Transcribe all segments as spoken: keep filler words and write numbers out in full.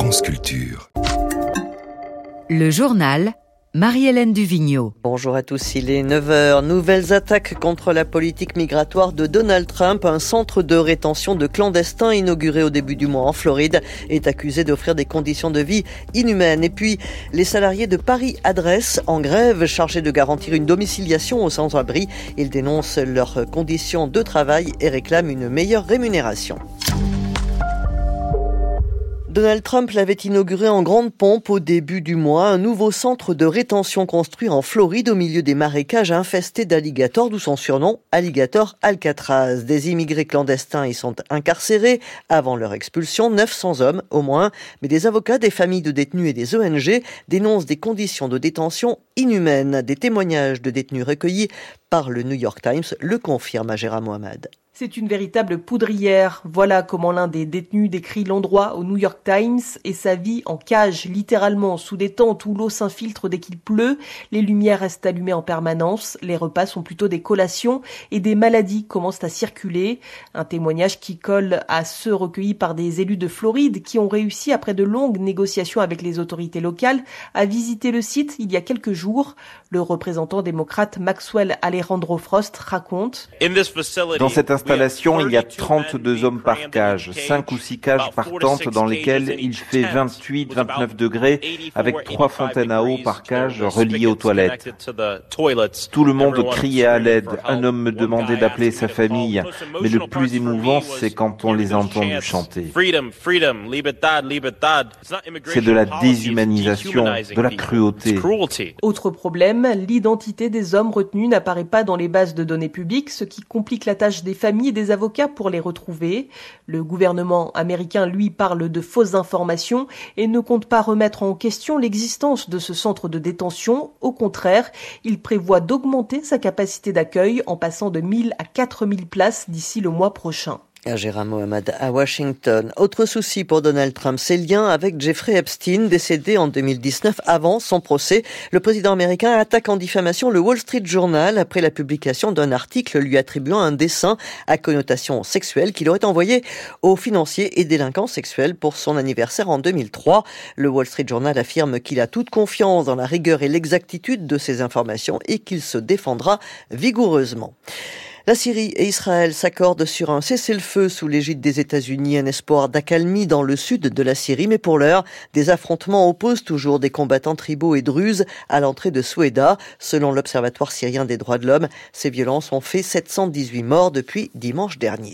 France Culture. Le journal, Marie-Hélène Duvigneau. Bonjour à tous, il est neuf heures. Nouvelles attaques contre la politique migratoire de Donald Trump. Un centre de rétention de clandestins inauguré au début du mois en Floride est accusé d'offrir des conditions de vie inhumaines. Et puis, les salariés de Paris Adresse en grève chargés de garantir une domiciliation aux sans-abri. Ils dénoncent leurs conditions de travail et réclament une meilleure rémunération. Donald Trump l'avait inauguré en grande pompe au début du mois, un nouveau centre de rétention construit en Floride au milieu des marécages infestés d'alligators, d'où son surnom, Alligator Alcatraz. Des immigrés clandestins y sont incarcérés avant leur expulsion, neuf cents hommes au moins, mais des avocats, des familles de détenus et des O N G dénoncent des conditions de détention inhumaines. Des témoignages de détenus recueillis par le New York Times le confirment à Gérard Mohamed. C'est une véritable poudrière. Voilà comment l'un des détenus décrit l'endroit au New York Times et sa vie en cage, littéralement sous des tentes où l'eau s'infiltre dès qu'il pleut, les lumières restent allumées en permanence, les repas sont plutôt des collations et des maladies commencent à circuler. Un témoignage qui colle à ceux recueillis par des élus de Floride qui ont réussi, après de longues négociations avec les autorités locales, à visiter le site il y a quelques jours. Le représentant démocrate Maxwell Alejandro Frost raconte: Dans cette installation, il y a trente-deux hommes par cage, cinq ou six cages par tente dans lesquelles il fait vingt-huit à vingt-neuf degrés avec trois fontaines à eau par cage reliées aux toilettes. Tout le monde criait à l'aide. Un homme me demandait d'appeler sa famille. Mais le plus émouvant, c'est quand on les a entendus chanter. C'est de la déshumanisation, de la cruauté. Autre problème, l'identité des hommes retenus n'apparaît pas dans les bases de données publiques, ce qui complique la tâche des familles et des avocats pour les retrouver. Le gouvernement américain, lui, parle de fausses informations et ne compte pas remettre en question l'existence de ce centre de détention. Au contraire, il prévoit d'augmenter sa capacité d'accueil en passant de mille à quatre mille places d'ici le mois prochain. Gérard Mohamed à Washington. Autre souci pour Donald Trump, ses liens avec Jeffrey Epstein, décédé en deux mille dix-neuf avant son procès. Le président américain attaque en diffamation le Wall Street Journal après la publication d'un article lui attribuant un dessin à connotation sexuelle qu'il aurait envoyé aux financiers et délinquants sexuels pour son anniversaire en deux mille trois. Le Wall Street Journal affirme qu'il a toute confiance dans la rigueur et l'exactitude de ces informations et qu'il se défendra vigoureusement. La Syrie et Israël s'accordent sur un cessez-le-feu sous l'égide des États-Unis, un espoir d'accalmie dans le sud de la Syrie. Mais pour l'heure, des affrontements opposent toujours des combattants tribaux et druzes à l'entrée de Soueida. Selon l'Observatoire syrien des droits de l'homme, ces violences ont fait sept cent dix-huit morts depuis dimanche dernier.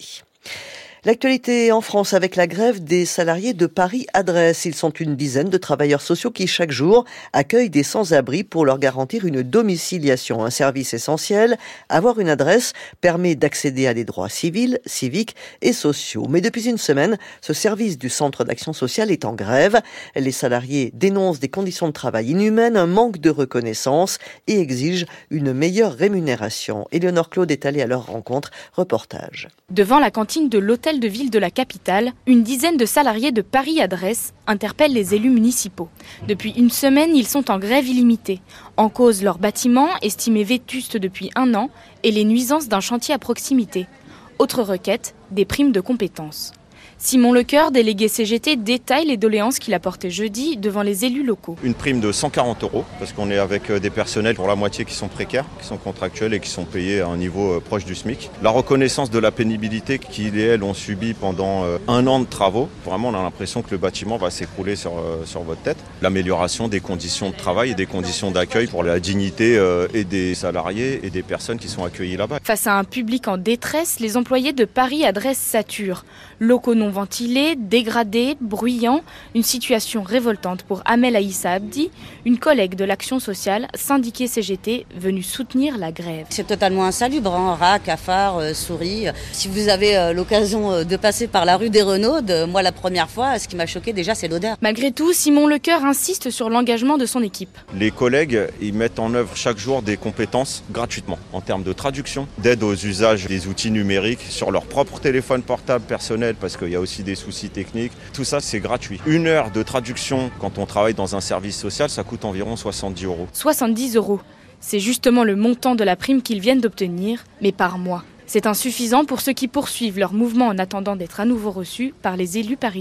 L'actualité en France avec la grève des salariés de Paris Adresse. Ils sont une dizaine de travailleurs sociaux qui, chaque jour, accueillent des sans-abri pour leur garantir une domiciliation, un service essentiel. Avoir une adresse permet d'accéder à des droits civils, civiques et sociaux. Mais depuis une semaine, ce service du Centre d'action sociale est en grève. Les salariés dénoncent des conditions de travail inhumaines, un manque de reconnaissance et exigent une meilleure rémunération. Éléonore Claude est allée à leur rencontre. Reportage. Devant la cantine de l'hôtel de ville de la capitale, une dizaine de salariés de Paris Adresse interpellent les élus municipaux. Depuis une semaine, ils sont en grève illimitée. En cause leur bâtiment, estimé vétuste depuis un an, et les nuisances d'un chantier à proximité. Autre requête, des primes de compétences. Simon Lecoeur, délégué C G T, détaille les doléances qu'il a portées jeudi devant les élus locaux. Une prime de cent quarante euros, parce qu'on est avec des personnels pour la moitié qui sont précaires, qui sont contractuels et qui sont payés à un niveau proche du SMIC. La reconnaissance de la pénibilité qu'ils et elles ont subi pendant un an de travaux. Vraiment, on a l'impression que le bâtiment va s'écrouler sur, sur votre tête. L'amélioration des conditions de travail et des conditions d'accueil pour la dignité et des salariés et des personnes qui sont accueillies là-bas. Face à un public en détresse, les employés de Paris Adresse saturent. Locaux non ventilés, dégradés, bruyants, une situation révoltante pour Amel Aïssa Abdi, une collègue de l'Action sociale, syndiquée C G T, venue soutenir la grève. C'est totalement insalubre, hein, rats, cafards, euh, souris. Si vous avez euh, l'occasion de passer par la rue des Renaudes, moi la première fois, ce qui m'a choqué déjà, c'est l'odeur. Malgré tout, Simon Lecoeur insiste sur l'engagement de son équipe. Les collègues, ils mettent en œuvre chaque jour des compétences gratuitement, en termes de traduction, d'aide aux usages des outils numériques sur leur propre téléphone portable personnel, parce qu'il y a aussi des soucis techniques. Tout ça, c'est gratuit. Une heure de traduction quand on travaille dans un service social, ça coûte environ soixante-dix euros. soixante-dix euros. C'est justement le montant de la prime qu'ils viennent d'obtenir, mais par mois. C'est insuffisant pour ceux qui poursuivent leur mouvement en attendant d'être à nouveau reçus par les élus parisiens.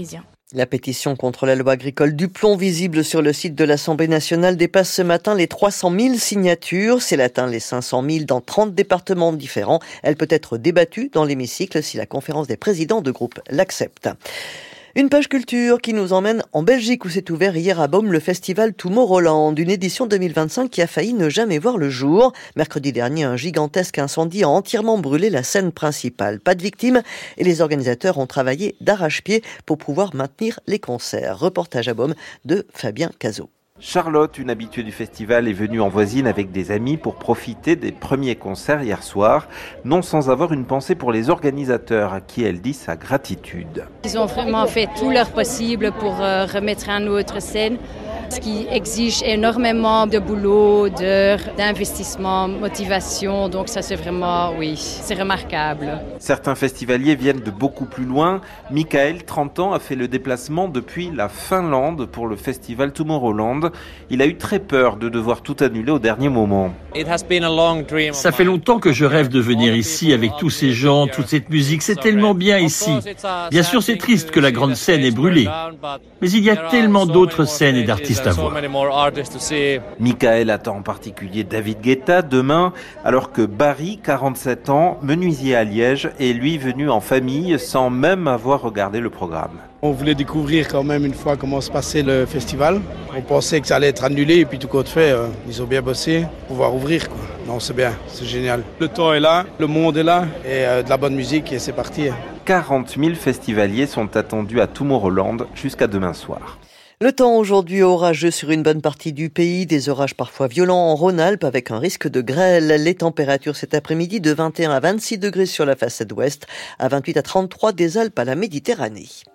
La pétition contre la loi agricole du plomb visible sur le site de l'Assemblée nationale dépasse ce matin les trois cent mille signatures. Si elle atteint les cinq cent mille dans trente départements différents, elle peut être débattue dans l'hémicycle si la conférence des présidents de groupe l'accepte. Une page culture qui nous emmène en Belgique où s'est ouvert hier à Beaume le festival Tomorrowland, une édition deux mille vingt-cinq qui a failli ne jamais voir le jour. Mercredi dernier, un gigantesque incendie a entièrement brûlé la scène principale. Pas de victimes et les organisateurs ont travaillé d'arrache-pied pour pouvoir maintenir les concerts. Reportage à Beaume de Fabien Cazot. Charlotte, une habituée du festival, est venue en voisine avec des amis pour profiter des premiers concerts hier soir, non sans avoir une pensée pour les organisateurs à qui elle dit sa gratitude. Ils ont vraiment fait tout leur possible pour euh, remettre à notre scène, ce qui exige énormément de boulot, d'heures, d'investissement, motivation. Donc ça c'est vraiment, oui, c'est remarquable. Certains festivaliers viennent de beaucoup plus loin. Michael, trente ans, a fait le déplacement depuis la Finlande pour le festival Tomorrowland. Il a eu très peur de devoir tout annuler au dernier moment. Ça fait longtemps que je rêve de venir ici avec tous ces gens, toute cette musique. C'est tellement bien ici. Bien sûr, c'est triste que la grande scène ait brûlé. Mais il y a tellement d'autres scènes et d'artistes à voir. Michael attend en particulier David Guetta demain, alors que Barry, quarante-sept ans, menuisier à Liège, est lui venu en famille sans même avoir regardé le programme. On voulait découvrir quand même une fois comment se passait le festival. On pensait que ça allait être annulé et puis tout compte fait, euh, ils ont bien bossé pour pouvoir ouvrir, quoi. Non, c'est bien, c'est génial. Le temps est là, le monde est là et euh, de la bonne musique et c'est parti. quarante mille festivaliers sont attendus à Tomorrowland jusqu'à demain soir. Le temps aujourd'hui orageux sur une bonne partie du pays, des orages parfois violents en Rhône-Alpes avec un risque de grêle. Les températures cet après-midi de vingt et un à vingt-six degrés sur la façade ouest, à vingt-huit à trente-trois des Alpes à la Méditerranée.